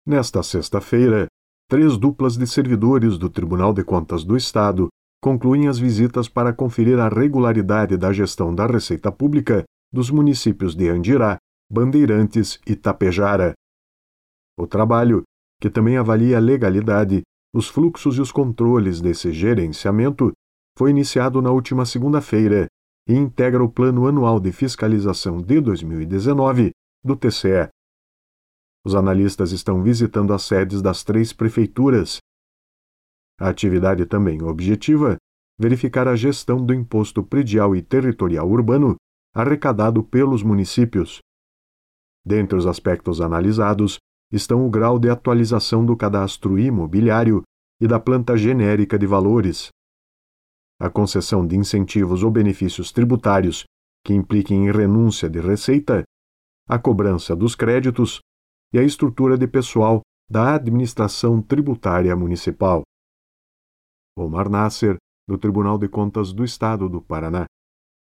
Nesta sexta-feira, 3 duplas de servidores do Tribunal de Contas do Estado concluem as visitas para conferir a regularidade da gestão da Receita Pública dos municípios de Andirá, Bandeirantes e Tapejara. O trabalho, que também avalia a legalidade, os fluxos e os controles desse gerenciamento, foi iniciado na última segunda-feira e integra o Plano Anual de Fiscalização de 2019 do TCE. Os analistas estão visitando as sedes das 3 prefeituras. A atividade também objetiva verificar a gestão do imposto predial e territorial urbano arrecadado pelos municípios. Dentre os aspectos analisados estão o grau de atualização do cadastro imobiliário e da planta genérica de valores, a concessão de incentivos ou benefícios tributários que impliquem em renúncia de receita, a cobrança dos créditos e a estrutura de pessoal da Administração Tributária Municipal. Omar Nasser, do Tribunal de Contas do Estado do Paraná.